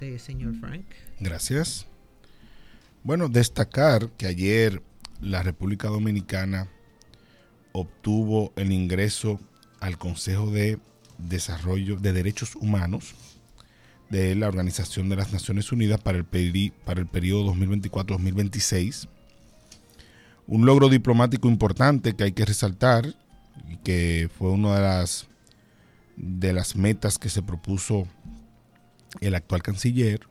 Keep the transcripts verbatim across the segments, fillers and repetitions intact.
Eh, señor Frank. Gracias. Bueno, destacar que ayer la República Dominicana obtuvo el ingreso al Consejo de Desarrollo de Derechos Humanos de la Organización de las Naciones Unidas para el, peri para el periodo dos mil veinticuatro a dos mil veintiséis. Un logro diplomático importante que hay que resaltar y que fue una de las, de las metas que se propuso el actual canciller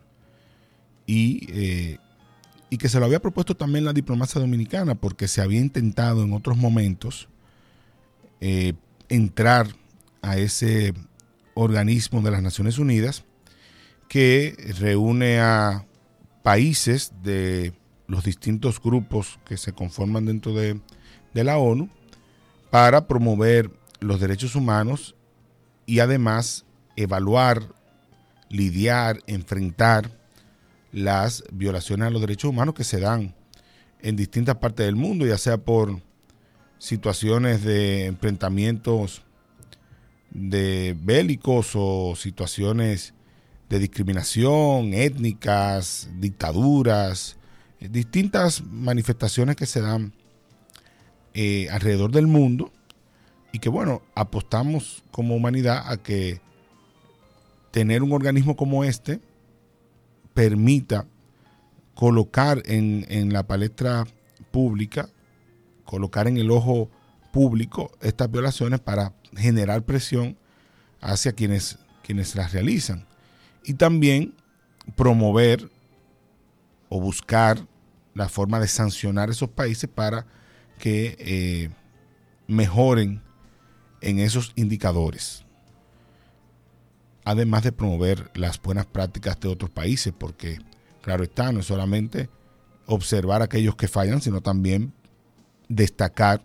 y, eh, y que se lo había propuesto también la diplomacia dominicana, porque se había intentado en otros momentos eh, entrar a ese organismo de las Naciones Unidas que reúne a países de los distintos grupos que se conforman dentro de, de la ONU para promover los derechos humanos y además evaluar, lidiar, enfrentar las violaciones a los derechos humanos que se dan en distintas partes del mundo, ya sea por situaciones de enfrentamientos de bélicos o situaciones de discriminación, étnicas, dictaduras, distintas manifestaciones que se dan eh, alrededor del mundo y que, bueno, apostamos como humanidad a que tener un organismo como este permita colocar en, en la palestra pública, colocar en el ojo público estas violaciones para generar presión hacia quienes, quienes las realizan y también promover o buscar la forma de sancionar esos países para que eh, mejoren en esos indicadores. Además de promover las buenas prácticas de otros países, porque claro está, no es solamente observar a aquellos que fallan, sino también destacar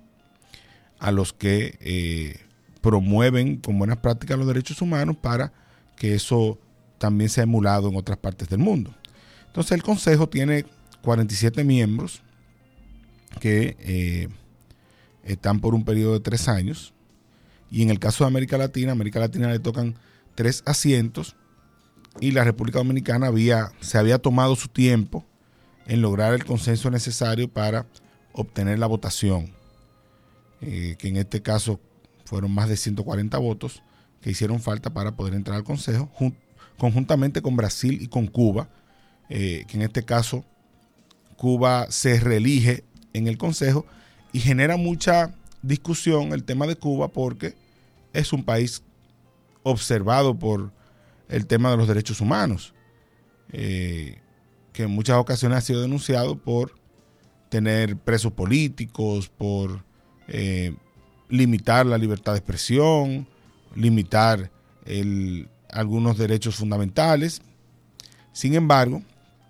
a los que eh, promueven con buenas prácticas los derechos humanos para que eso también sea emulado en otras partes del mundo. Entonces el Consejo tiene cuarenta y siete miembros que eh, están por un periodo de tres años y en el caso de América Latina, América Latina le tocan tres asientos y la República Dominicana había, se había tomado su tiempo en lograr el consenso necesario para obtener la votación, eh, que en este caso fueron más de ciento cuarenta votos que hicieron falta para poder entrar al Consejo, jun, conjuntamente con Brasil y con Cuba, eh, que en este caso Cuba se reelige en el Consejo y genera mucha discusión el tema de Cuba porque es un país observado por el tema de los derechos humanos, eh, que en muchas ocasiones ha sido denunciado por tener presos políticos, por eh, limitar la libertad de expresión, limitar el, algunos derechos fundamentales. Sin embargo,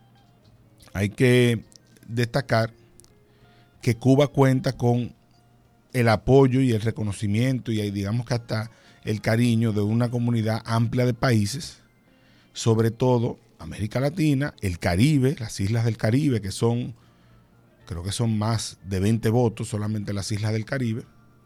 hay que destacar que Cuba cuenta con el apoyo y el reconocimiento y digamos que hasta el cariño de una comunidad amplia de países, sobre todo América Latina, el Caribe, las islas del Caribe, que son, creo que son más de veinte votos solamente las islas del Caribe,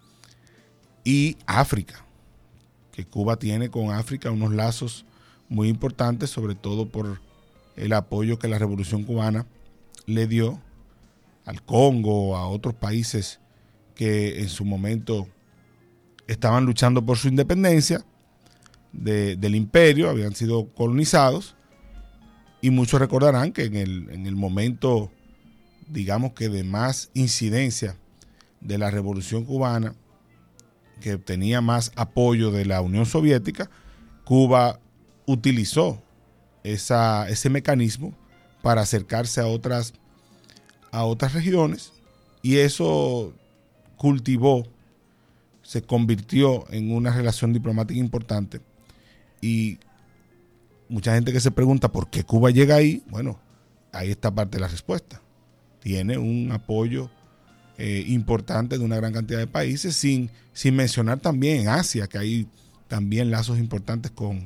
y África, que Cuba tiene con África unos lazos muy importantes, sobre todo por el apoyo que la Revolución Cubana le dio al Congo, a otros países que en su momento estaban luchando por su independencia de, del imperio, habían sido colonizados, y muchos recordarán que en el, en el momento, digamos que de más incidencia de la Revolución Cubana, que tenía más apoyo de la Unión Soviética, Cuba utilizó esa, ese mecanismo para acercarse a otras, a otras regiones, y eso cultivó, se convirtió en una relación diplomática importante. Y mucha gente que se pregunta por qué Cuba llega ahí, bueno, ahí está parte de la respuesta. Tiene un apoyo eh, importante de una gran cantidad de países, sin, sin mencionar también en Asia, que hay también lazos importantes con,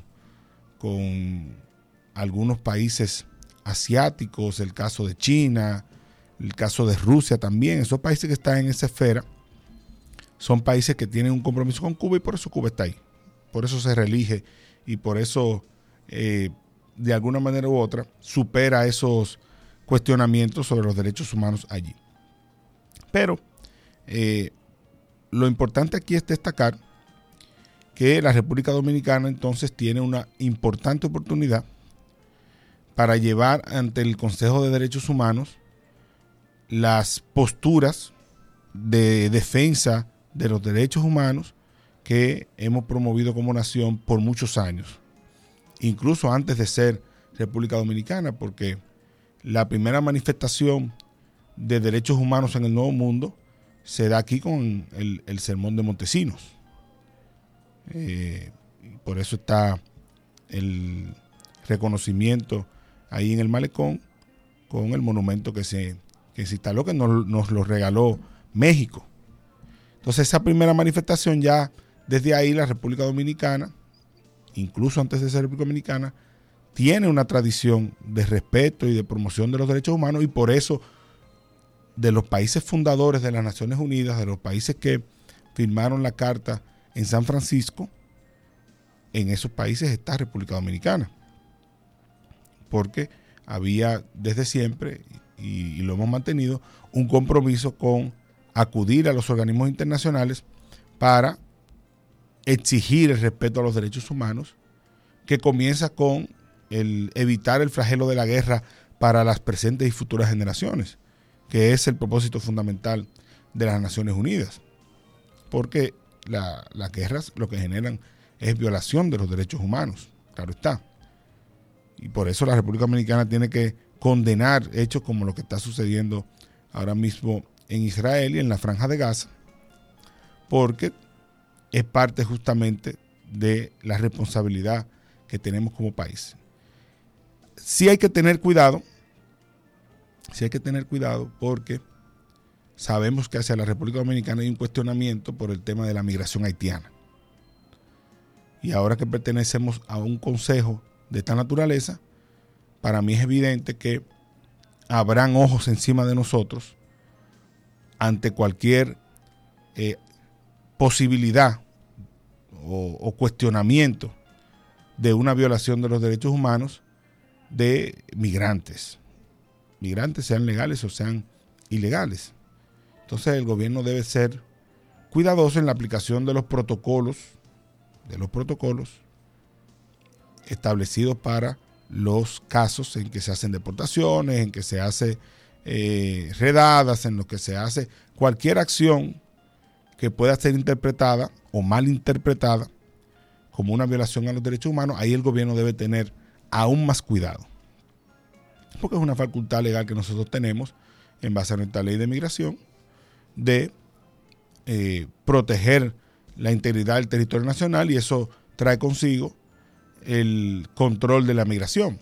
con algunos países asiáticos, el caso de China, el caso de Rusia también. Esos países que están en esa esfera son países que tienen un compromiso con Cuba y por eso Cuba está ahí. Por eso se reelige y por eso eh, de alguna manera u otra, supera esos cuestionamientos sobre los derechos humanos allí. Pero eh, lo importante aquí es destacar que la República Dominicana entonces tiene una importante oportunidad para llevar ante el Consejo de Derechos Humanos las posturas de defensa de los derechos humanos que hemos promovido como nación por muchos años, incluso antes de ser República Dominicana, porque la primera manifestación de derechos humanos en el Nuevo Mundo se da aquí con el, el Sermón de Montesinos. Eh, por eso está el reconocimiento ahí en el malecón con el monumento que se, que se instaló, que nos, nos lo regaló México. Entonces esa primera manifestación, ya desde ahí la República Dominicana, incluso antes de ser República Dominicana, tiene una tradición de respeto y de promoción de los derechos humanos, y por eso de los países fundadores de las Naciones Unidas, de los países que firmaron la Carta en San Francisco, en esos países está República Dominicana, porque había desde siempre, y, y lo hemos mantenido, un compromiso con acudir a los organismos internacionales para exigir el respeto a los derechos humanos, que comienza con el evitar el flagelo de la guerra para las presentes y futuras generaciones, que es el propósito fundamental de las Naciones Unidas, porque la, las guerras lo que generan es violación de los derechos humanos, claro está, y por eso la República Dominicana tiene que condenar hechos como lo que está sucediendo ahora mismo en Israel y en la Franja de Gaza, porque es parte justamente de la responsabilidad que tenemos como país. Sí hay que tener cuidado, sí hay que tener cuidado porque sabemos que hacia la República Dominicana hay un cuestionamiento por el tema de la migración haitiana. Y ahora que pertenecemos a un consejo de esta naturaleza, para mí es evidente que habrán ojos encima de nosotros ante cualquier eh, posibilidad o, o cuestionamiento de una violación de los derechos humanos de migrantes. Migrantes sean legales o sean ilegales. Entonces el gobierno debe ser cuidadoso en la aplicación de los protocolos, de los protocolos establecidos para los casos en que se hacen deportaciones, en que se hace eh, redadas, en los que se hace cualquier acción que pueda ser interpretada o mal interpretada como una violación a los derechos humanos. Ahí el gobierno debe tener aún más cuidado, porque es una facultad legal que nosotros tenemos en base a nuestra ley de migración de eh, proteger la integridad del territorio nacional, y eso trae consigo el control de la migración.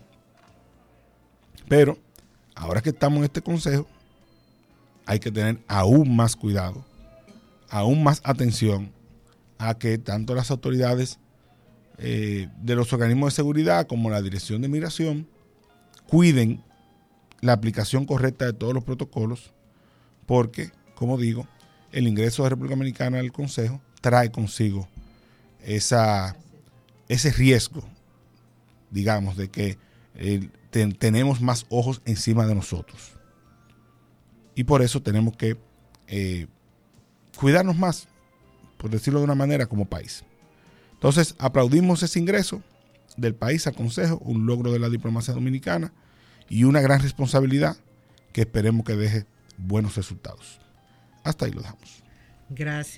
Pero ahora que estamos en este consejo, hay que tener aún más cuidado, aún más atención a que tanto las autoridades eh, de los organismos de seguridad como la Dirección de Migración cuiden la aplicación correcta de todos los protocolos, porque, como digo, el ingreso de la República Dominicana al Consejo trae consigo esa, ese riesgo, digamos, de que eh, ten, tenemos más ojos encima de nosotros. Y por eso tenemos que eh, cuidarnos más, por decirlo de una manera, como país. Entonces, aplaudimos ese ingreso del país al Consejo, un logro de la diplomacia dominicana y una gran responsabilidad que esperemos que deje buenos resultados. Hasta ahí lo dejamos. Gracias.